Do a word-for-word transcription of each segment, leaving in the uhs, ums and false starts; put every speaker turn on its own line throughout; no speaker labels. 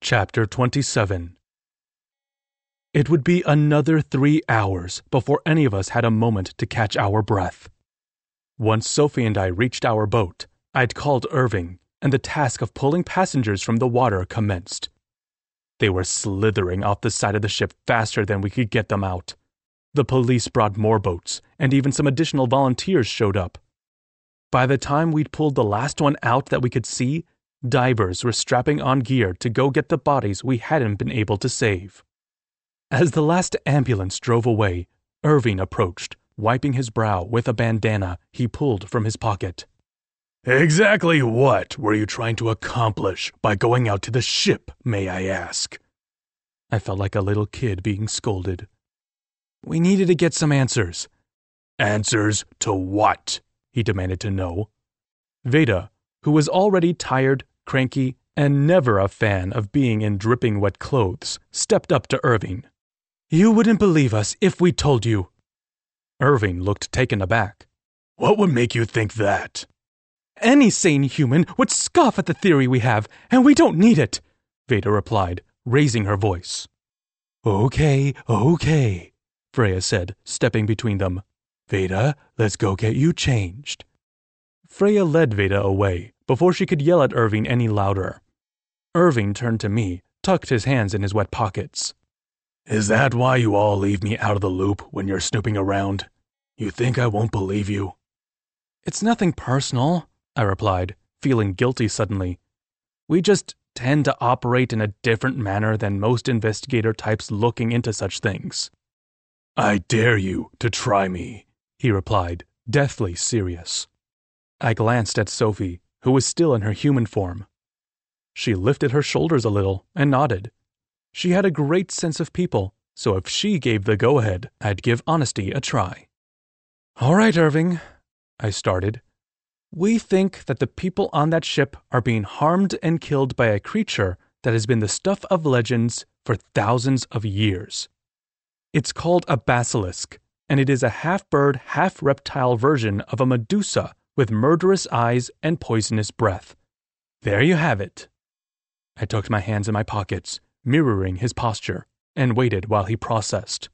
Chapter twenty-seven. It would be another three hours before any of us had a moment to catch our breath. Once Sophie and I reached our boat, I'd called Irving, and the task of pulling passengers from the water commenced. They were slithering off the side of the ship faster than we could get them out. The police brought more boats, and even some additional volunteers showed up. By the time we'd pulled the last one out that we could see, divers were strapping on gear to go get the bodies we hadn't been able to save. As the last ambulance drove away, Irving approached, wiping his brow with a bandana he pulled from his pocket.
Exactly what were you trying to accomplish by going out to the ship, may I ask?
I felt like a little kid being scolded. We needed to get some answers.
Answers to what? He demanded to know.
Veda, who was already tired, cranky, and never a fan of being in dripping wet clothes, stepped up to Irving. You wouldn't believe us if we told you. Irving looked taken aback.
What would make you think that?
Any sane human would scoff at the theory we have, and we don't need it, Veda replied, raising her voice.
Okay, okay, Freya said, stepping between them. Veda, let's go get you changed.
Freya led Veda away before she could yell at Irving any louder. Irving turned to me, tucked his hands in his wet pockets.
Is that why you all leave me out of the loop when you're snooping around? You think I won't believe you?
It's nothing personal, I replied, feeling guilty suddenly. We just tend to operate in a different manner than most investigator types looking into such things.
I dare you to try me, he replied, deathly serious.
I glanced at Sophie, who was still in her human form. She lifted her shoulders a little and nodded. She had a great sense of people, so if she gave the go-ahead, I'd give honesty a try. All right, Irving, I started. We think that the people on that ship are being harmed and killed by a creature that has been the stuff of legends for thousands of years. It's called a basilisk, and it is a half-bird, half-reptile version of a Medusa with murderous eyes and poisonous breath. There you have it. I tucked my hands in my pockets, mirroring his posture, and waited while he processed.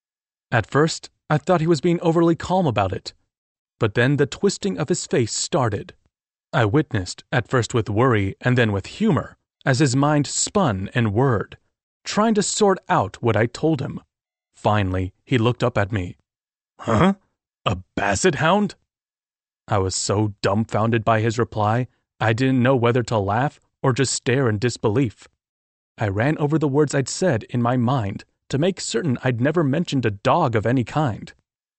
At first, I thought he was being overly calm about it, but then the twisting of his face started. I witnessed, at first with worry and then with humor, as his mind spun and whirred, trying to sort out what I told him. Finally, he looked up at me.
Huh? A basset hound?
I was so dumbfounded by his reply, I didn't know whether to laugh or just stare in disbelief. I ran over the words I'd said in my mind to make certain I'd never mentioned a dog of any kind.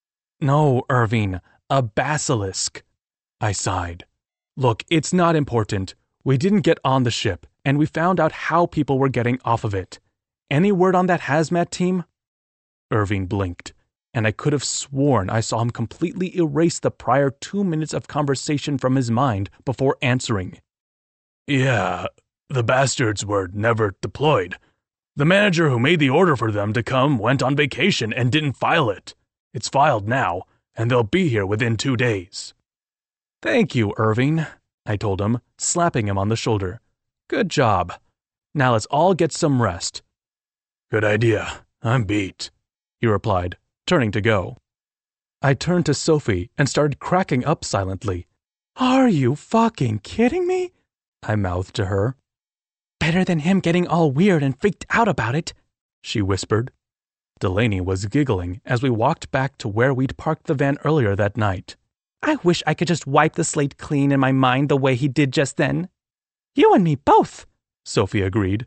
No, Irving, a basilisk. I sighed. Look, it's not important. We didn't get on the ship, and we found out how people were getting off of it. Any word on that hazmat team? Irving blinked, and I could have sworn I saw him completely erase the prior two minutes of conversation from his mind before answering.
Yeah, the bastards were never deployed. The manager who made the order for them to come went on vacation and didn't file it. It's filed now, and they'll be here within two days.
Thank you, Irving, I told him, slapping him on the shoulder. Good job. Now let's all get some rest.
Good idea. I'm beat, he replied, turning to go.
I turned to Sophie and started cracking up silently. Are you fucking kidding me? I mouthed to her. Better than him getting all weird and freaked out about it, she whispered. Delaney was giggling as we walked back to where we'd parked the van earlier that night. I wish I could just wipe the slate clean in my mind the way he did just then. You and me both, Sophie agreed.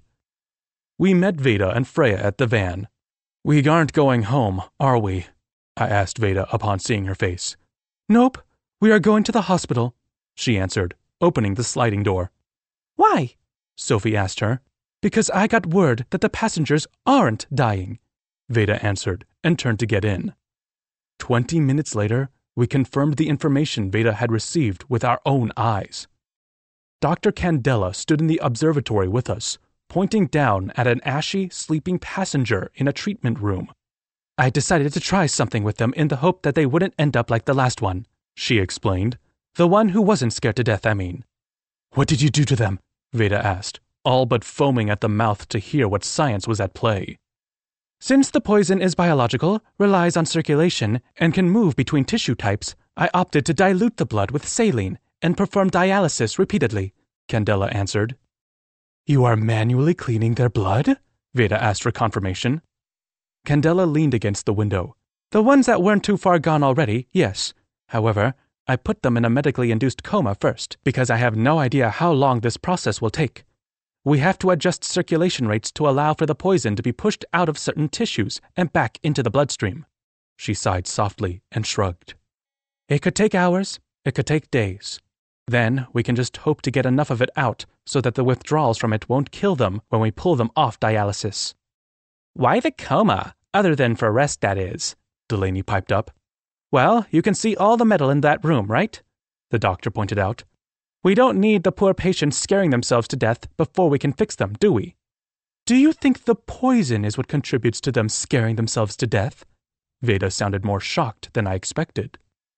We met Veda and Freya at the van. We aren't going home, are we? I asked Veda upon seeing her face. Nope, we are going to the hospital, she answered, opening the sliding door. Why? Sophie asked her. Because I got word that the passengers aren't dying, Veda answered and turned to get in. Twenty minutes later, we confirmed the information Veda had received with our own eyes. Doctor Candela stood in the observatory with us, pointing down at an ashy, sleeping passenger in a treatment room. I decided to try something with them in the hope that they wouldn't end up like the last one, she explained. The one who wasn't scared to death, I mean. What did you do to them? Veda asked, all but foaming at the mouth to hear what science was at play. Since the poison is biological, relies on circulation, and can move between tissue types, I opted to dilute the blood with saline and perform dialysis repeatedly, Candela answered. You are manually cleaning their blood? Veda asked for confirmation. Candela leaned against the window. The ones that weren't too far gone already, yes. However, I put them in a medically induced coma first, because I have no idea how long this process will take. We have to adjust circulation rates to allow for the poison to be pushed out of certain tissues and back into the bloodstream. She sighed softly and shrugged. It could take hours, it could take days. Then we can just hope to get enough of it out so that the withdrawals from it won't kill them when we pull them off dialysis. Why the coma? Other than for rest, that is, Delaney piped up. Well, you can see all the metal in that room, right? The doctor pointed out. We don't need the poor patients scaring themselves to death before we can fix them, do we? Do you think the poison is what contributes to them scaring themselves to death? Veda sounded more shocked than I expected.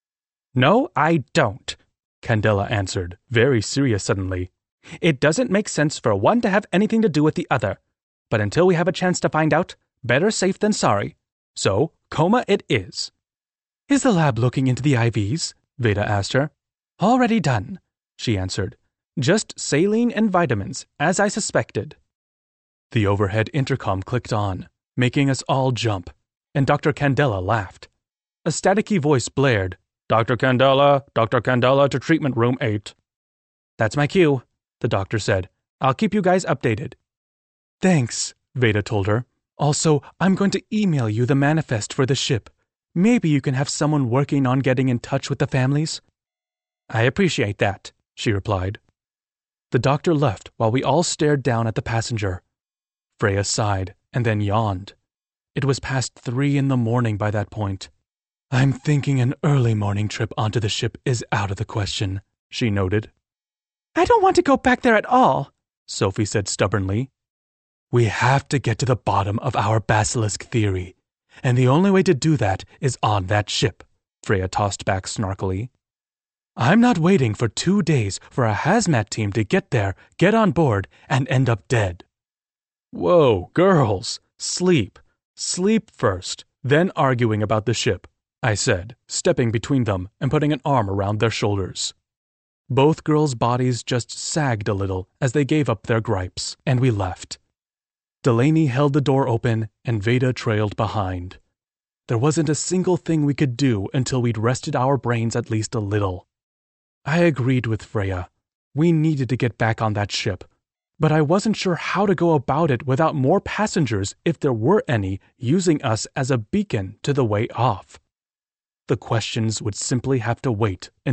No, I don't, Candela answered, very serious suddenly. It doesn't make sense for one to have anything to do with the other. But until we have a chance to find out, better safe than sorry. So, coma it is. Is the lab looking into the I Vs? Veda asked her. Already done, she answered. Just saline and vitamins, as I suspected. The overhead intercom clicked on, making us all jump, and Doctor Candela laughed. A staticky voice blared, Doctor Candela, Doctor Candela to treatment room eight. That's my cue, the doctor said. I'll keep you guys updated. Thanks, Veda told her. Also, I'm going to email you the manifest for the ship. Maybe you can have someone working on getting in touch with the families. I appreciate that, she replied. The doctor left while we all stared down at the passenger. Freya sighed and then yawned. It was past three in the morning by that point. I'm thinking an early morning trip onto the ship is out of the question, she noted. I don't want to go back there at all, Sophie said stubbornly. We have to get to the bottom of our basilisk theory, and the only way to do that is on that ship, Freya tossed back snarkily. I'm not waiting for two days for a hazmat team to get there, get on board, and end up dead. Whoa, girls, sleep. Sleep first, then arguing about the ship, I said, stepping between them and putting an arm around their shoulders. Both girls' bodies just sagged a little as they gave up their gripes, and we left. Delaney held the door open, and Veda trailed behind. There wasn't a single thing we could do until we'd rested our brains at least a little. I agreed with Freya. We needed to get back on that ship, but I wasn't sure how to go about it without more passengers, if there were any, using us as a beacon to the way off. The questions would simply have to wait until